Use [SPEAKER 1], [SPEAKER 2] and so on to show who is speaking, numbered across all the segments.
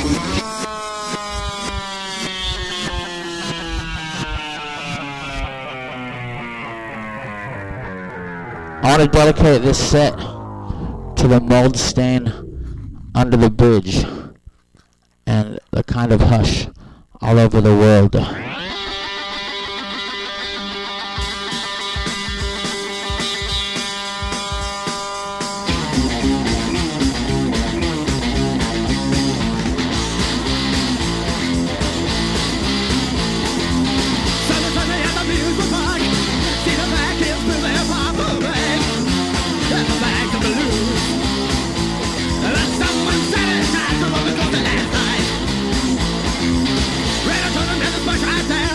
[SPEAKER 1] I want to dedicate this set to the mold stain under the bridge and the kind of hush all over the world.
[SPEAKER 2] Right there.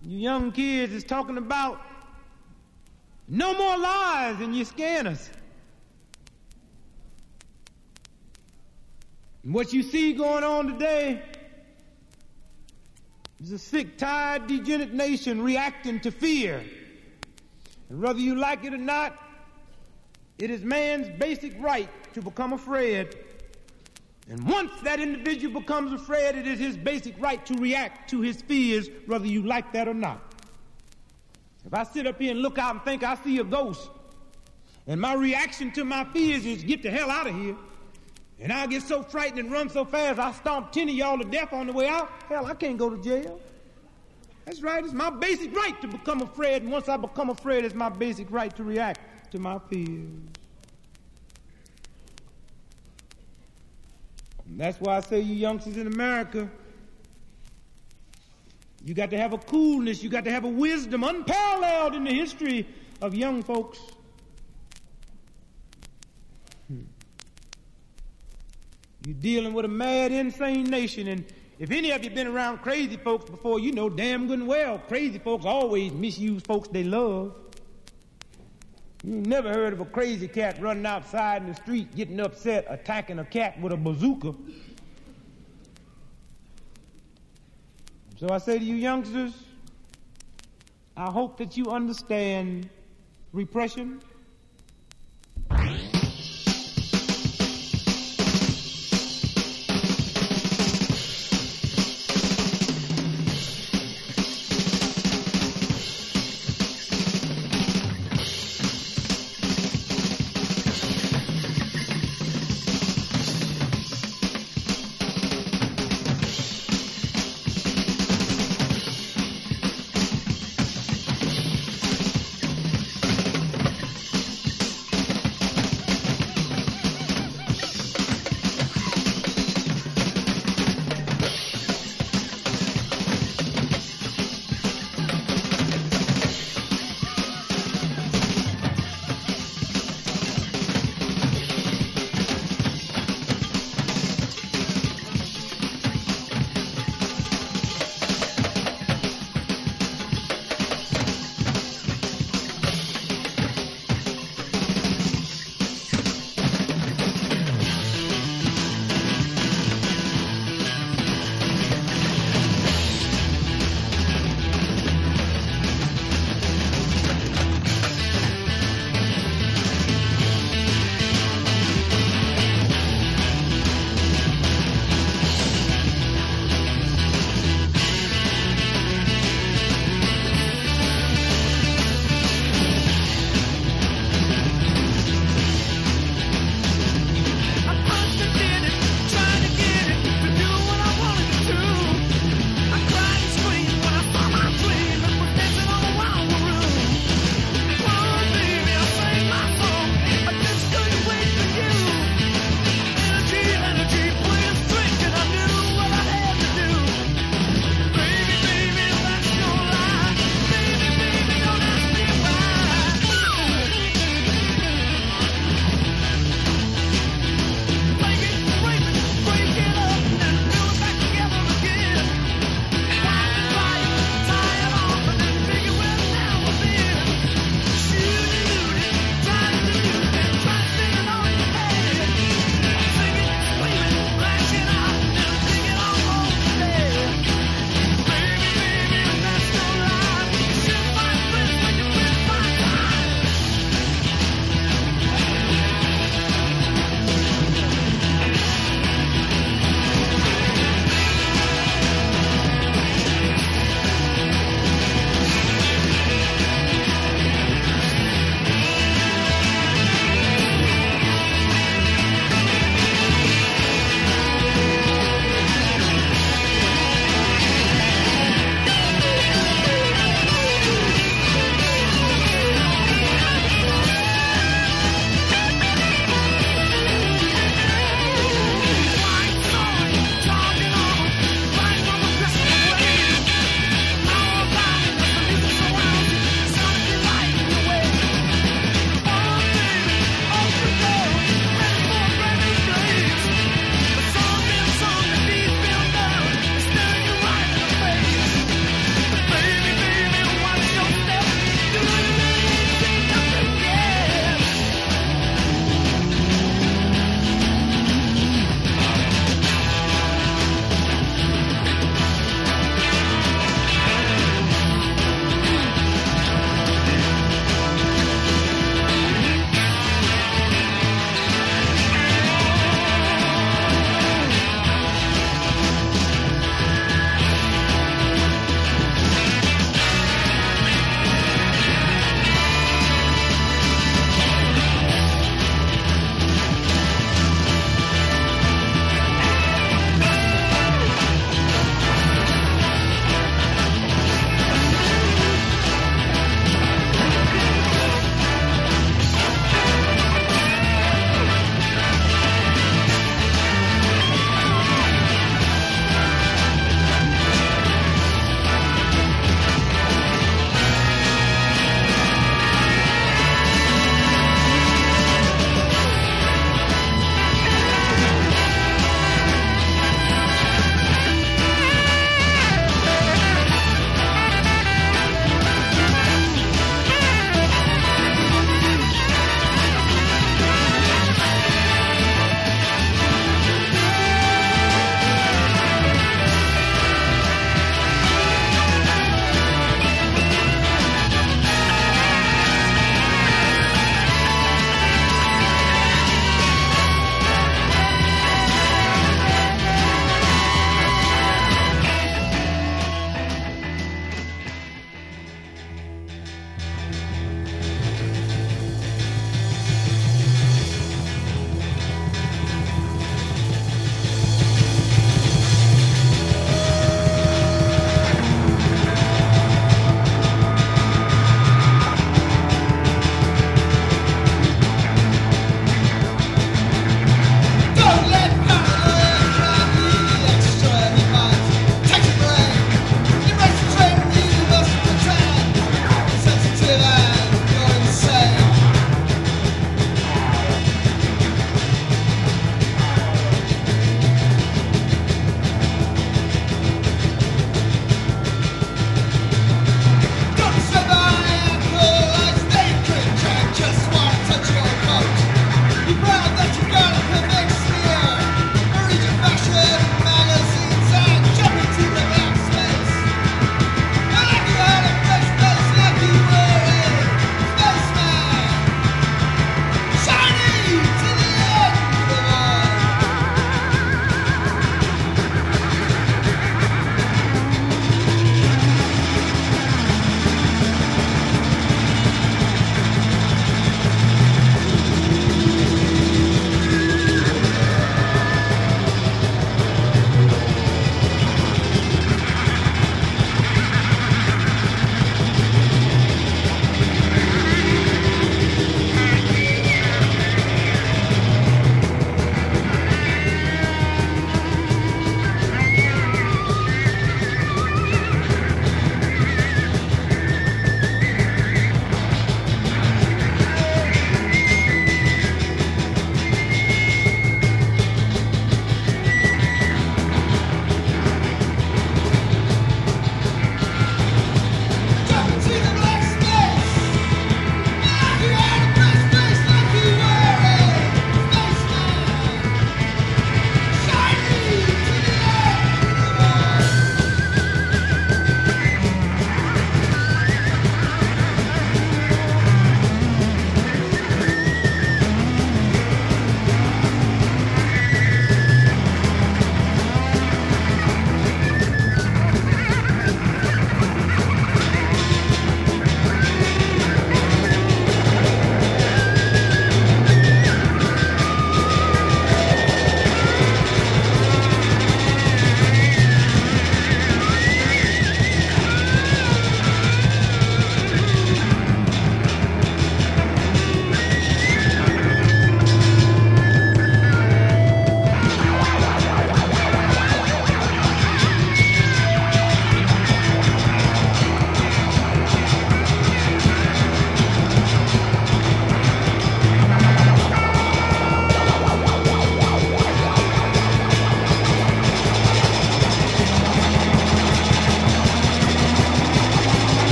[SPEAKER 2] You young kids is talking about no more lies in your scanners. And what you see going on today is a sick, tired, degenerate nation reacting to fear. And whether you like it or not, it is man's basic right to become afraid. And once that individual becomes afraid, it is his basic right to react to his fears, whether you like that or not. If I sit up here and look out and think I see a ghost, and my reaction to my fears is get the hell out of here, and I'll get so frightened and run so fast I stomp 10 of y'all to death on the way out, hell, I can't go to jail. That's right, it's my basic right to become afraid, and once I become afraid, it's my basic right to react to my fears. And that's why I say, you youngsters in America, you got to have a coolness, you got to have a wisdom unparalleled in the history of young folks. You're dealing with a mad, insane nation, and if any of you been around crazy folks before, you know damn good and well crazy folks always misuse folks they love. You never heard of a crazy cat running outside in the street, getting upset, attacking a cat with a bazooka. So I say to you youngsters, I hope that you understand repression.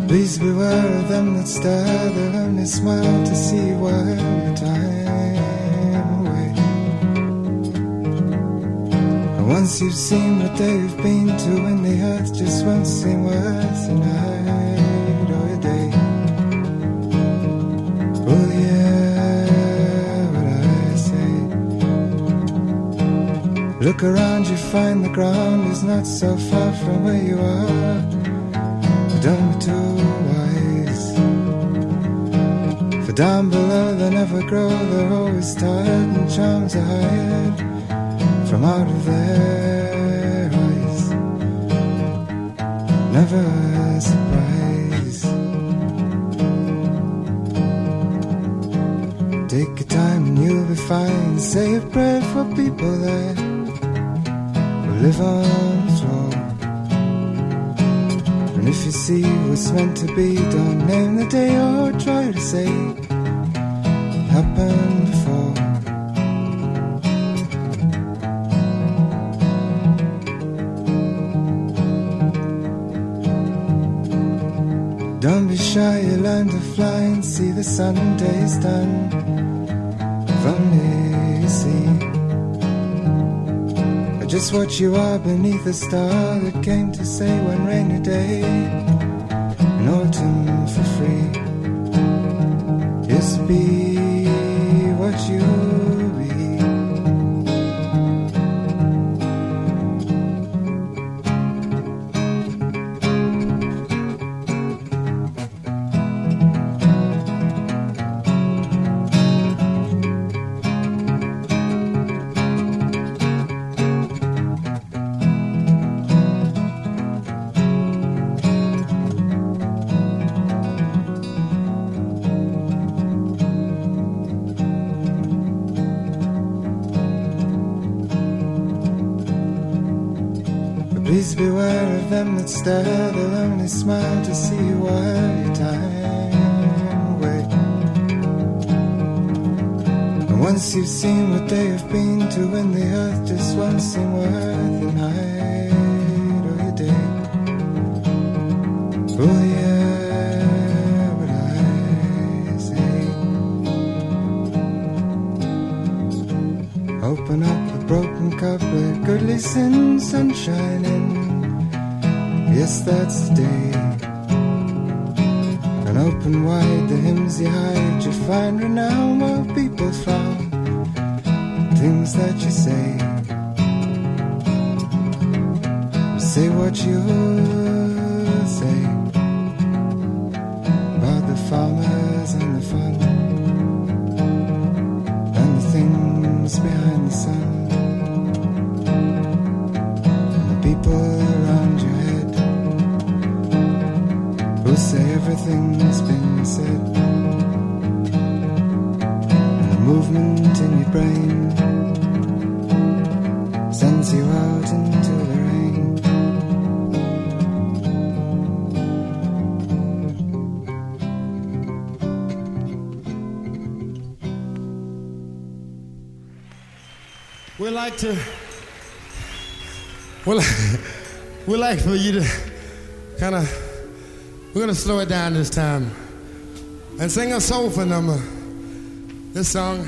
[SPEAKER 3] Please beware of them that stare, they'll only smile to see you while your time away. And once you've seen what they've been to, and the earth just won't seem worth a night or a day. Oh yeah, what I say. Look around, you find the ground is not so far from where you are. Don't be too wise, for down below they never grow, they're always tired, and charms are hired from out of their eyes. Never a surprise. Take your time and you'll be fine. Say a prayer for people that will live on the floor. And if you see what's meant to be, don't name the day or try to say it happened before. Don't be shy, you learn to fly and see the Sunday's done. If only you see just what you are beneath a star that came to say one rainy day in autumn for free. Just be what you be. Please beware of them that stare, they'll only smile to see you while your time away. And once you've seen what they have been to, when the earth just won't seem worth a night or a day. Oh yeah, what I say. Open up a broken cup, let goodly sin sunshine in. Yes, that's the day. And open wide the hymns you hide, you find renown while people frown. Things that you say, say what you say about the farmers and the fun and the things behind the sun and the people around your head who say everything's been said, and the movement in your brain sends you out into the rain.
[SPEAKER 2] We'd like for you to kind of, we're going to slow it down this time and sing a soulful number. This song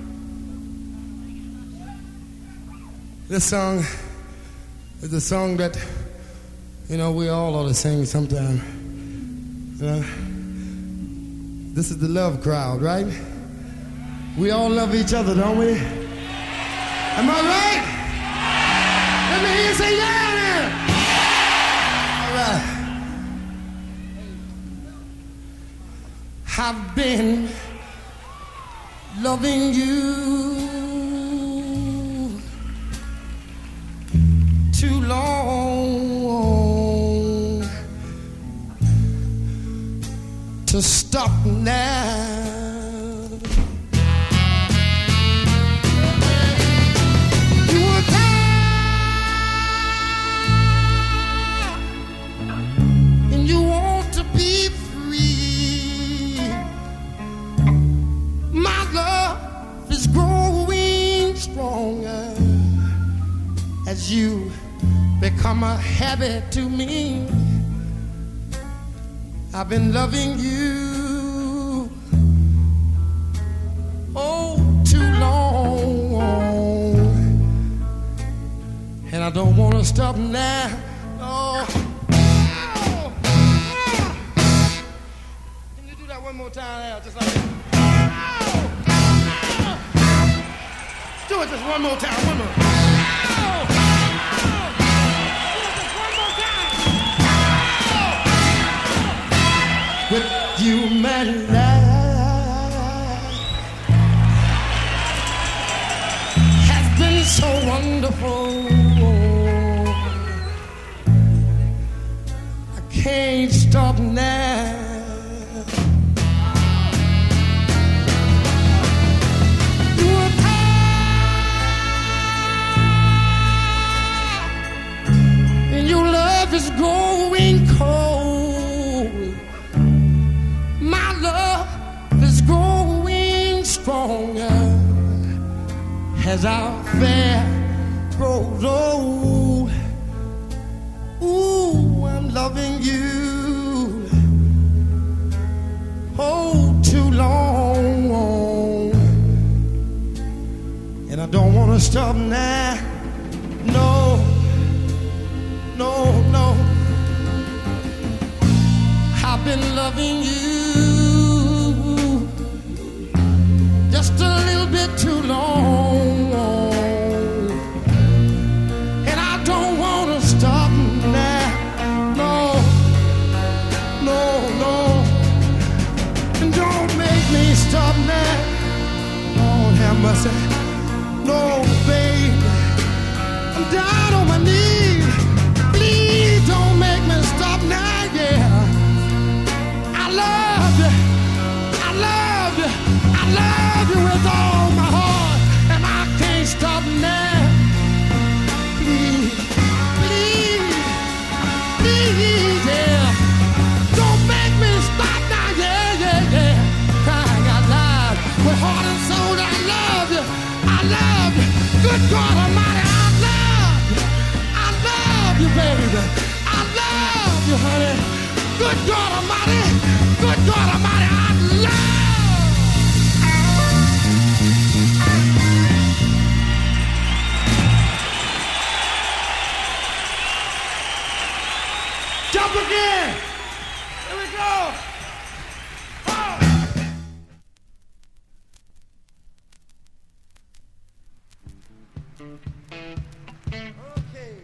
[SPEAKER 2] is the song that, you know, we all ought to sing sometime. You know? This is the love crowd, right? We all love each other, don't we? Am I right? Let me hear you say yeah now. All right. I've been loving you too long to stop now. As you become a habit to me,
[SPEAKER 4] I've been loving you oh too long, and I don't want to stop now. Oh. Can you do that one more time now, just like that? Do it just one more time, one more. With you, my life has been so wonderful. I can't stop now. You are kind, and your love is growing cold. Stronger as our affair grows old. Ooh, I'm loving you oh too long, and I don't want to stop now. No, no, no. I've been loving you just a little bit too long, and I don't want to stop now. No, no, no, and don't make me stop now. Lord have mercy. No, baby, I'm down on my knees. Please don't make me stop now, yeah. I love you, I love you, I love you with all my heart, and I can't stop now. Please, please, please, yeah. Don't make me stop now, yeah, yeah, yeah. Crying out loud with heart and soul, I love you, I love you. Good God Almighty, I love you, baby. I love you, honey. Good God Almighty, good God Almighty, I love you. Jump again. Here we go. Okay.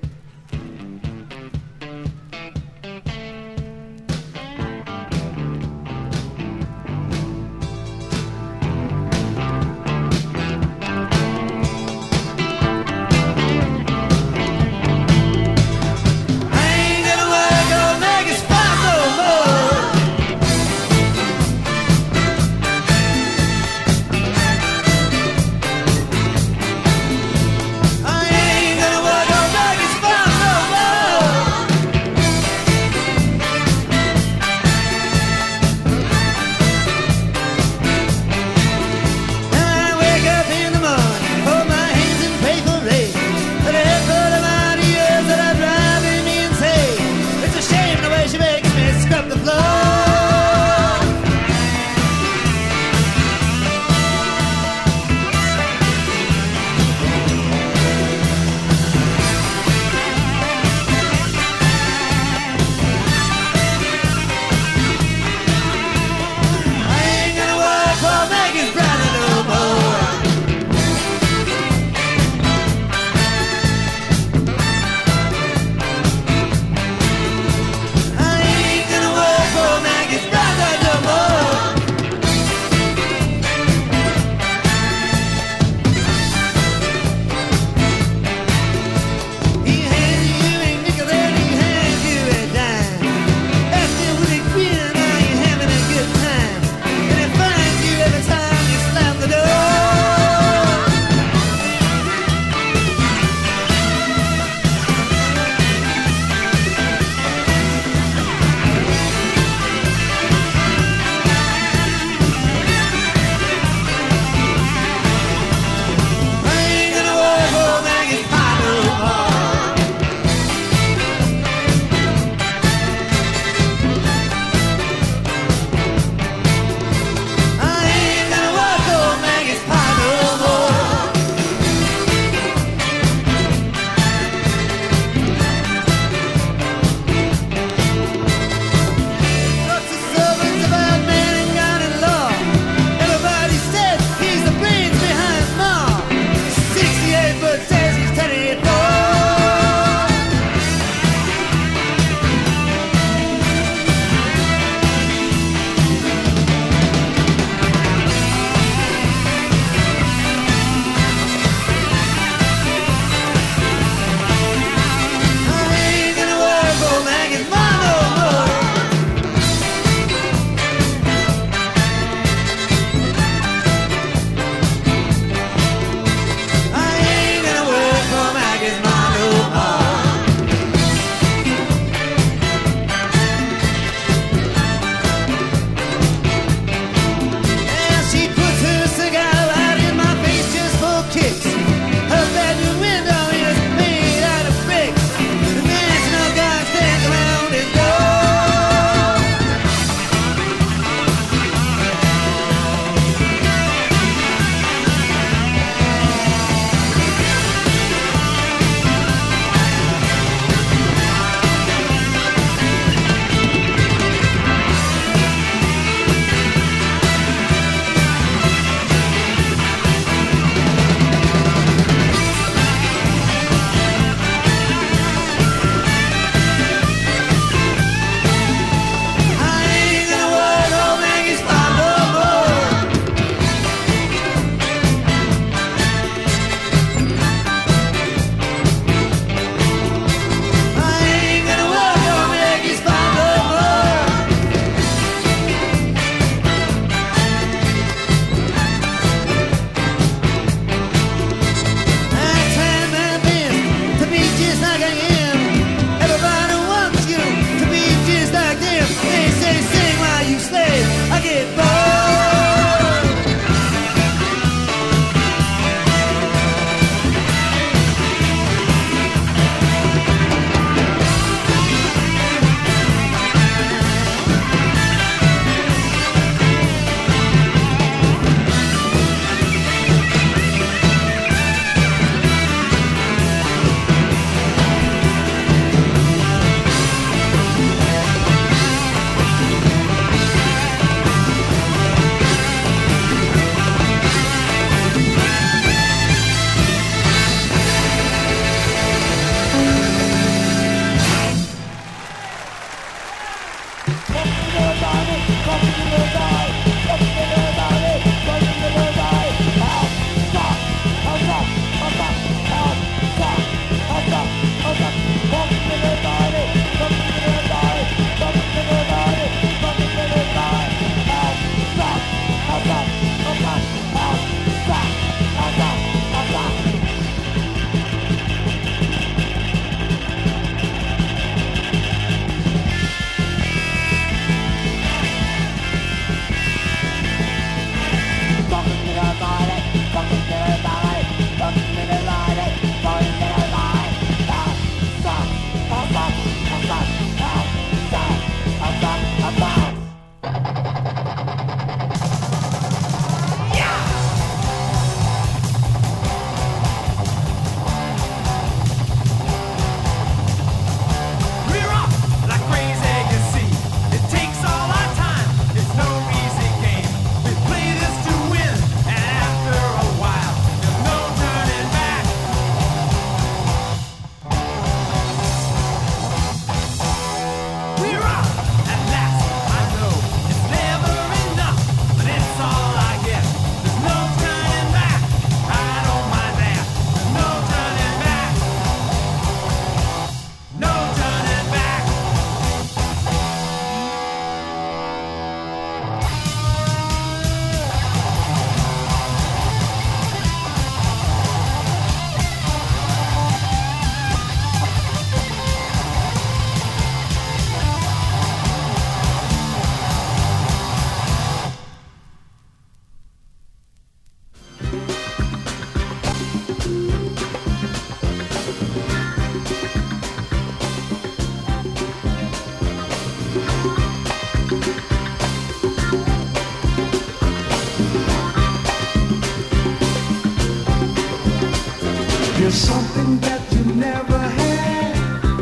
[SPEAKER 3] There's something that you never had.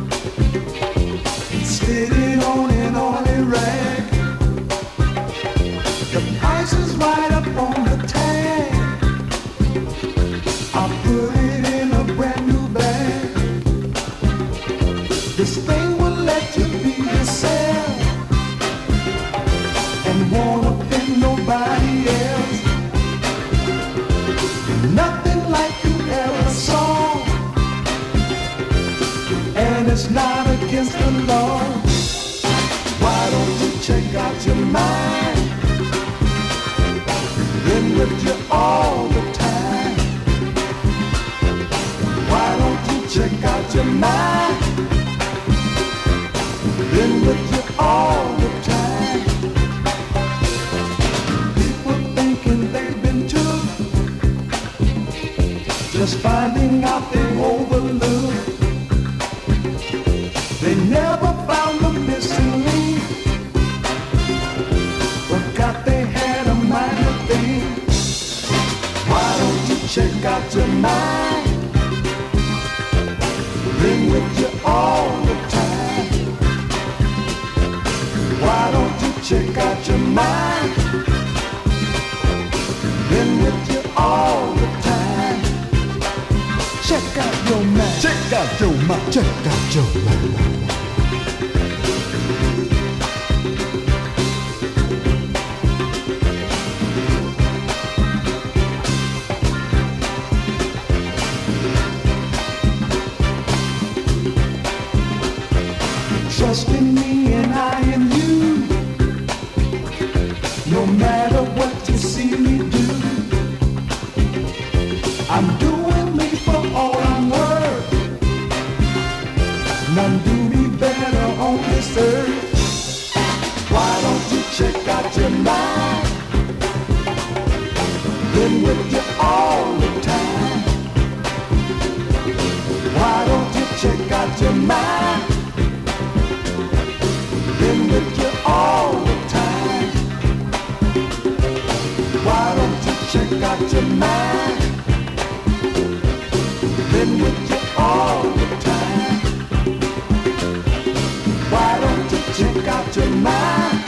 [SPEAKER 3] It's fitted on an oily rag. The price is right up on the tag. I put it in a brand new bag. This thing will let you be yourself and won't offend nobody else. Nothing like you ever saw, and it's not against the law. Why don't you check out your mind? Been with you all the time. Why don't you check out your mind? Been with you all the time. People thinking they've been took, just finding out they overlooked. They never found the missing link. Forgot they had a minor thing. Why don't you check out your mind? Been with you all the time. Why don't you check out your mind? Been with you all the time. Check out your mind. Check out your mind. Check out your mind. Trust in me and I in you. No matter what you see me do, I'm doing me for all I'm worth. None do me better on this earth. Why don't you check out your mind? Been with you all the time. Why don't you check out your mind? Been with you all the time. Why don't you check out your mind? Been with you all the time. Why don't you check out your mind?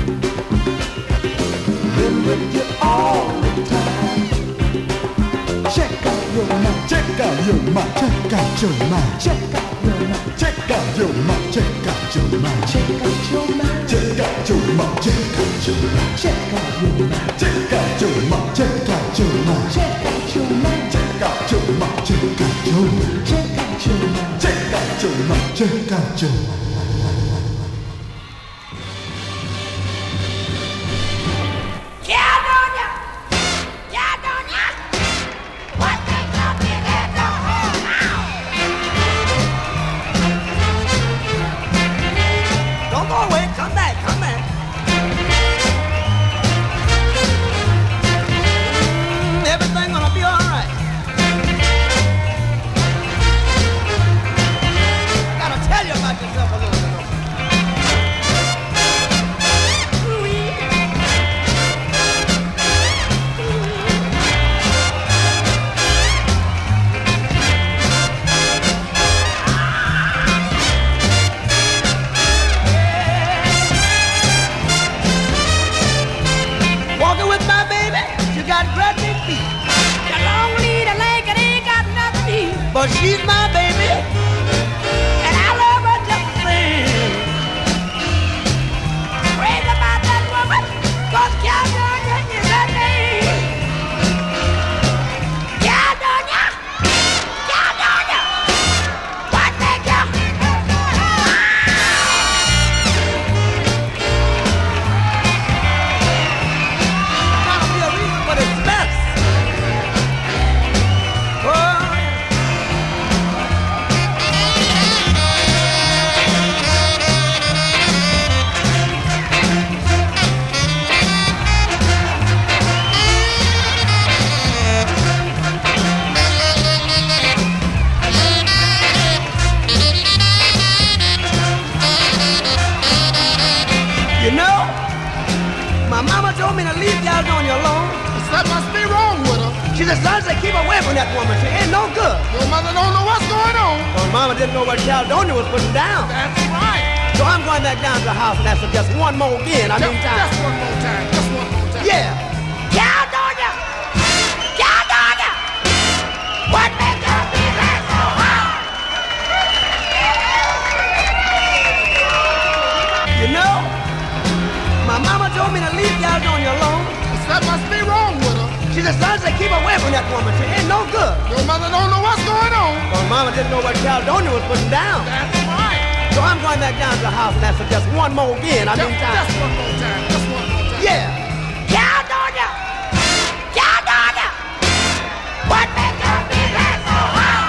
[SPEAKER 3] Been with you all the time. Check out your mind. Check out your mind. Check out your mind. Check out your mind. Check out your mind. Check out your mind. Check out your mind. Check out your mind. Check out your mind. Check out your mind. Check out your mind. Check out your mind. Check out your mind. Check out your mind. Check out your mind. Check out your mind. Check out your mind. Check out your mind.
[SPEAKER 5] Don't go away. Come back. Come back. Everything gonna be all right. I gotta tell you about yourself a little bit. Walking with my baby, she got great big feet. Got long lead and leg and ain't got nothing to eat. But she's my baby, and I love her just the same. Crazy about that woman, 'cause California is her name. California, California, what make you? Gotta be a reason for this mess. Oh, you know, my mama told me to leave y'all on your alone.
[SPEAKER 4] That must be wrong with her.
[SPEAKER 5] She said, son, say, keep away from that woman. She ain't no good.
[SPEAKER 4] Your mother don't know what's going on.
[SPEAKER 5] Well, mama didn't know what Caledonia was putting down.
[SPEAKER 4] That's right.
[SPEAKER 5] So I'm going back down to the house and ask her just one more again. I mean, time.
[SPEAKER 4] Just one more time. Just one more time.
[SPEAKER 5] Yeah. Caledonia! Caledonia! What makes your feelings so hot? You know, my mama told me to leave Caledonia alone.
[SPEAKER 4] That must be wrong with her.
[SPEAKER 5] She said, son, say, keep away from that woman. She ain't no good.
[SPEAKER 4] Your mother don't know what's going on.
[SPEAKER 5] Well, mama didn't know what Caledonia was putting down.
[SPEAKER 4] That's right.
[SPEAKER 5] So I'm going back down to the house and ask her just one more again. I mean, time.
[SPEAKER 4] Just one more time. Just one more time.
[SPEAKER 5] Yeah. Caledonia! Caledonia! What makes your feelings so hot?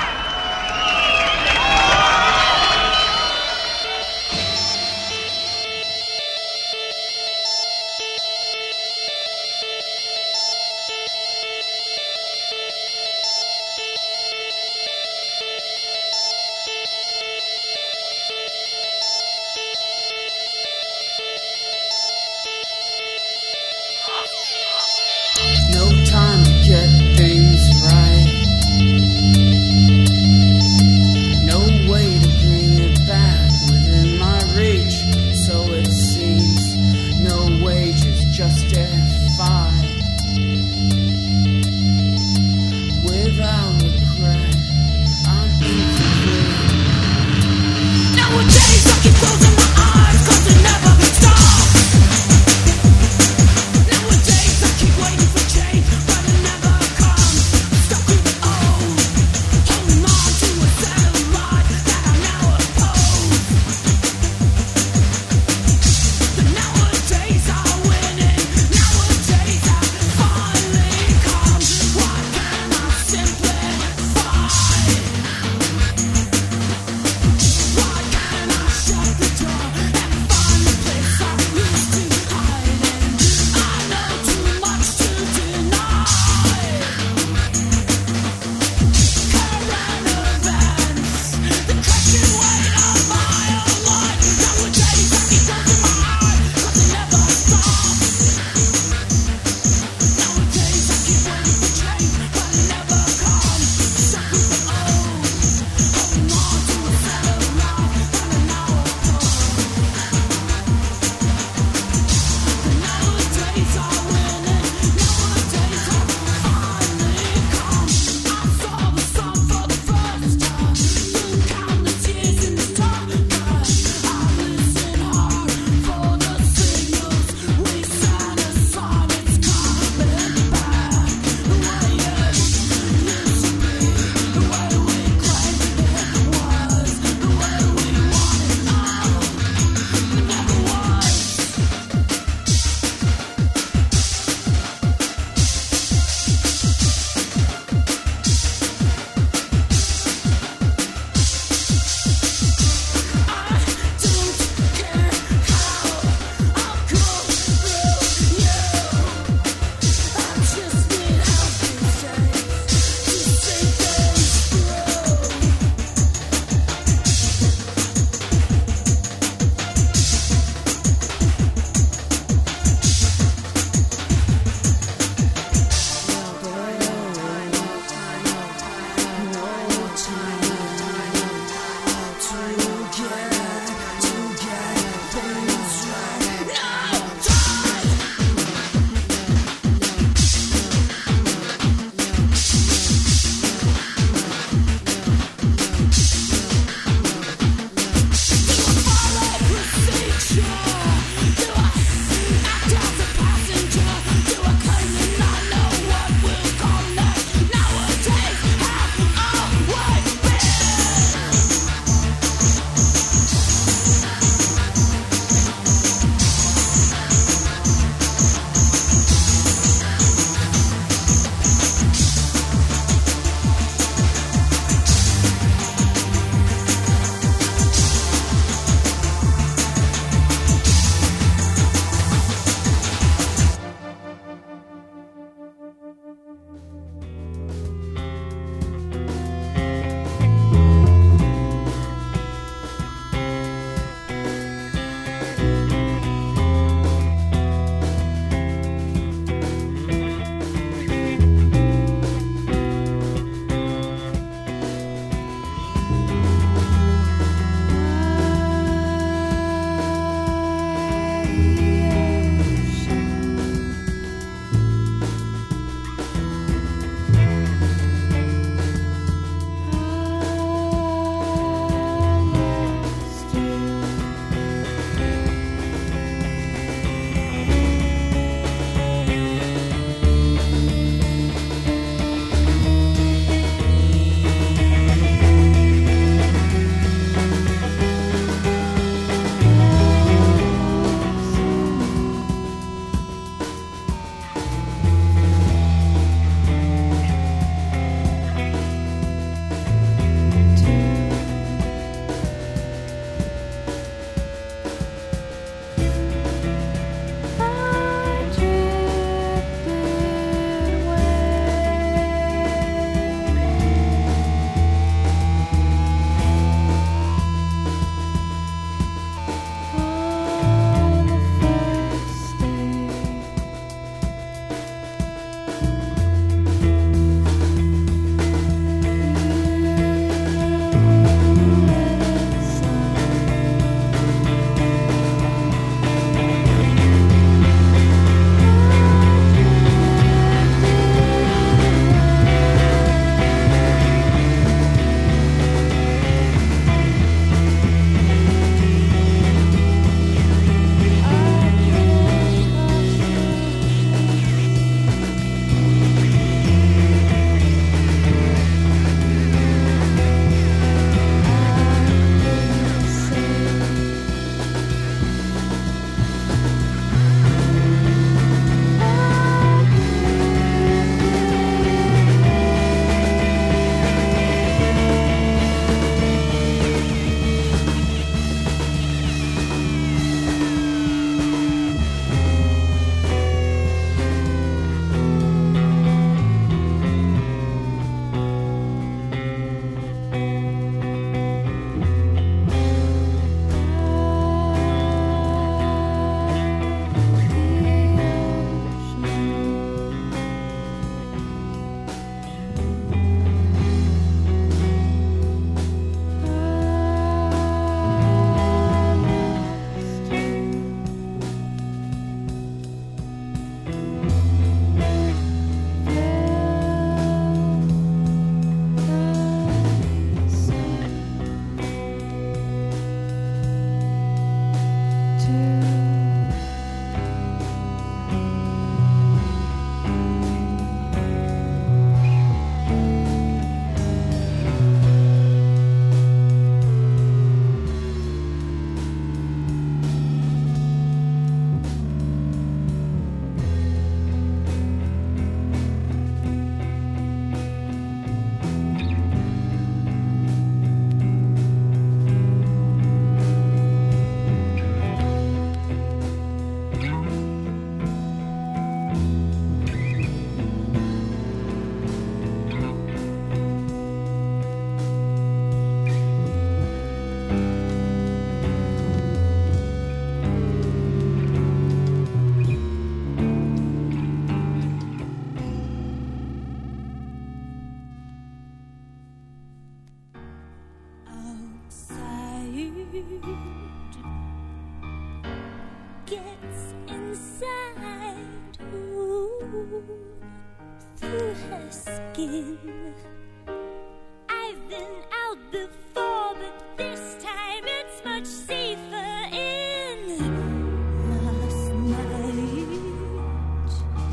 [SPEAKER 6] through her skin. I've been out before, but this time it's much safer in. Last night,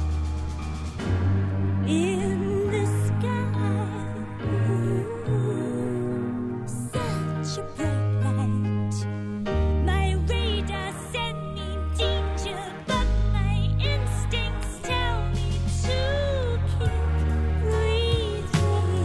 [SPEAKER 6] in the sky, such a bright light. My radar sent me danger, but my instincts tell me to keep breathing.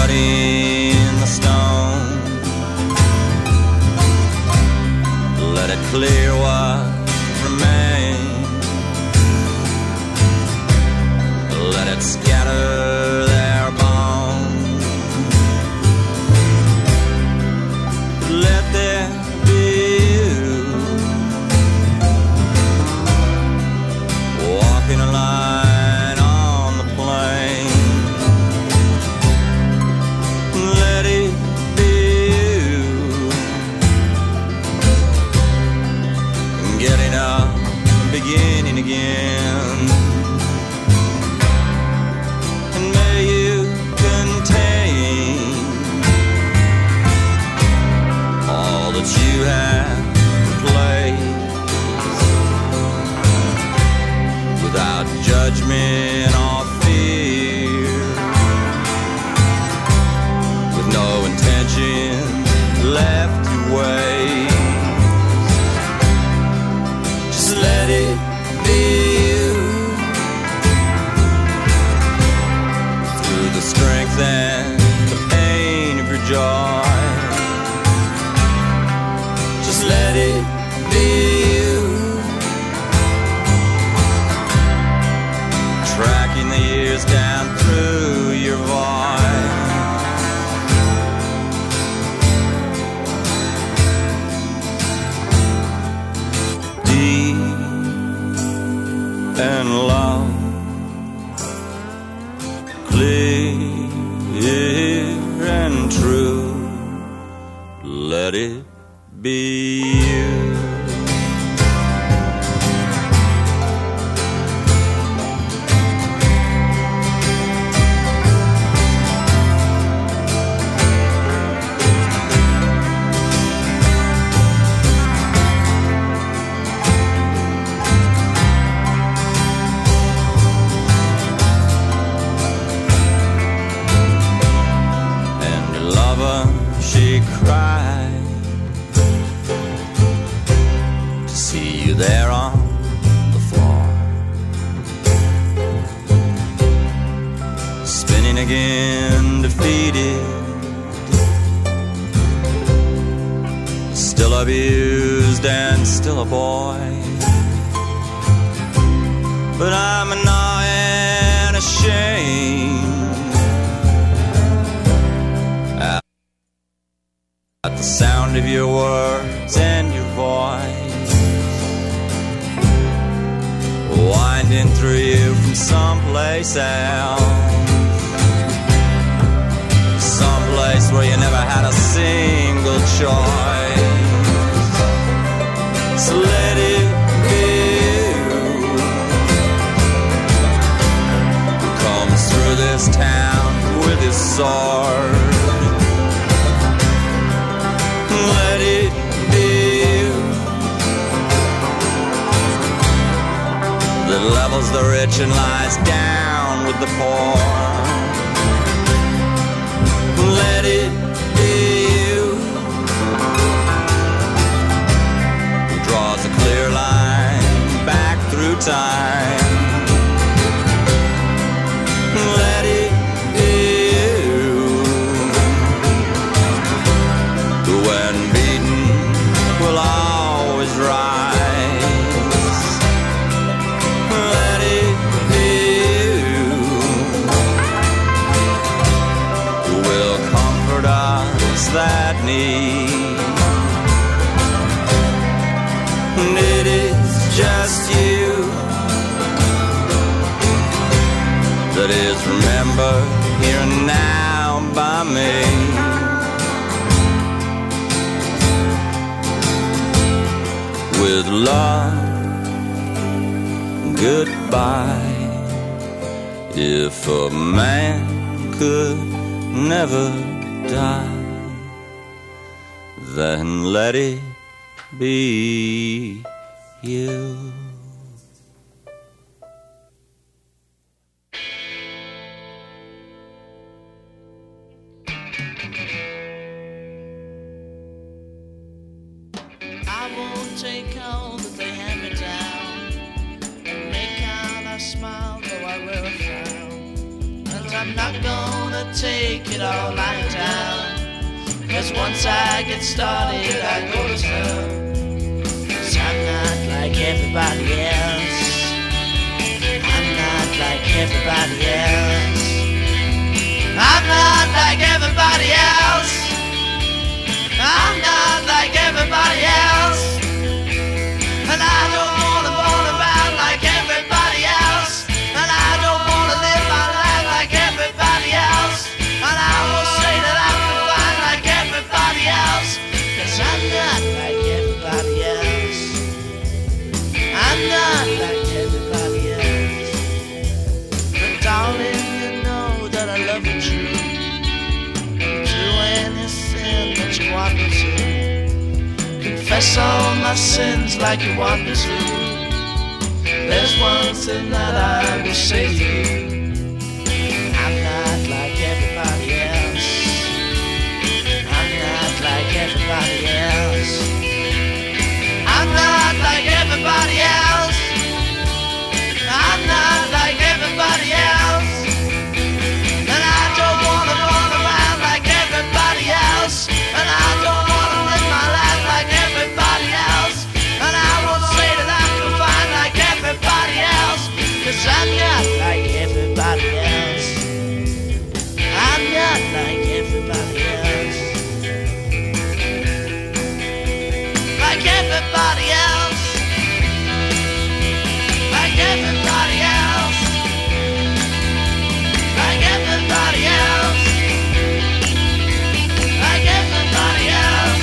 [SPEAKER 7] cut in the stone. Let it clear what remains. Let it scatter their bones. Let there be you walking a line on the plain. Let it be you getting up, beginning again. And may you contain all that you have played without judgment or fear, with no intention left to waste. Just let it be you through the strength and the pain of your joy. Just let it be you tracking the years down through your voice. Deep and loud, clear and true. Let it be you. And your lover, she cried to see you there on the floor, spinning again, defeated, still abused and still a boy. But I'm annoyed, ashamed at the sound of your words and your voice, winding through you from someplace else, someplace where you never had a single choice. So let it be you who comes through this town with his sword. Let it be you that levels the rich and lies down with the poor. Let it be you who draws a clear line back through time. Let it be you who, when beaten, will always rise. Let it be you who will comfort us that need. And it is just you that is remembered here and now by me. With love, goodbye. If a man could never die, then let it be you.
[SPEAKER 8] I won't take all that they hand me down and make out I smile though I wear a frown. And I I'm not gonna take it all lying down. 'Cause once I get started, I go to town. 'Cause I'm not like everybody else. I'm not like everybody else. I'm not like everybody else. I'm not like everybody else. And I don't wanna run around like everybody else. And I don't wanna live my life like everybody else. And I will say that I'm fine like everybody else. 'Cause I'm not like everybody else. I'm not like everybody else. But darling, you know that I love you true. Do anything that you want me to. Confess all my sins like you want me to. There's one thing that I will say to you. I'm not like everybody else. I'm not like everybody else. I'm not like everybody else. I'm not like everybody else. And I don't wanna run around like everybody else. And I don't wanna live my life like everybody else. And I won't say that I'm confined like everybody else. 'Cause I'm not like everybody else. I'm not like everybody else. Like everybody else. Like everybody else. Like everybody else. Like everybody else.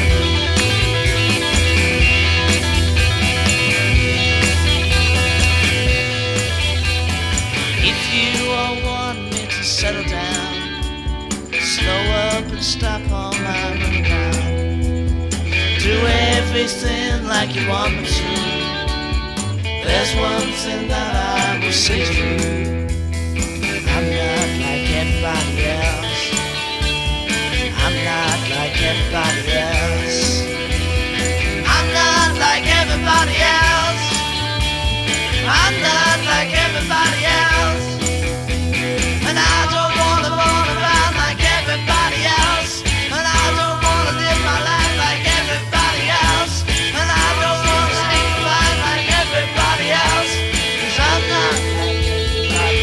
[SPEAKER 8] If you all want me to settle down, slow up and stop all my running around. Do everything like you want me to. There's one thing that I will say to you. I'm not like everybody else. I'm not like everybody else. I'm not like everybody else. I'm not like everybody else. And I don't wanna run around like everybody else. And I don't wanna live my life like everybody else. And I don't wanna speak right like everybody else. 'Cause I'm not like everybody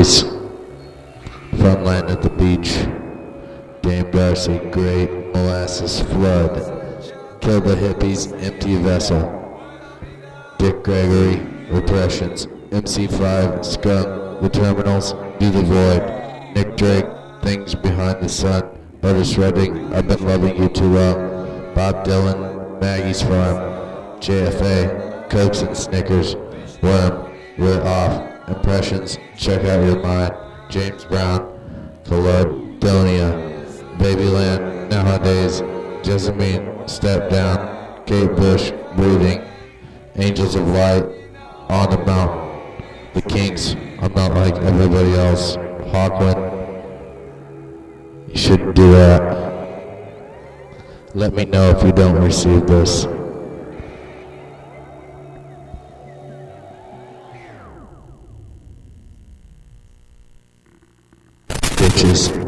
[SPEAKER 1] hippies. Farmland at the beach. Dame Darcy, great molasses flood. Kill the hippies, empty vessel. Dick Gregory, repressions. MC5, scum, the terminals, do the void. Nick Drake, things behind the sun. Otis Redding, I've been loving you too long. Bob Dylan, Maggie's Farm. JFA, Cokes and Snickers. Worm, we're off. Impressions, check out your mind. James Brown, Philadelphia. Babyland, nowadays. Jessamine, step down. Kate Bush, breathing. Angels of Light, on the mountain. The Kinks, I'm not like everybody else. Hawkwind, you shouldn't do that. Let me know if you don't receive this. Bitches.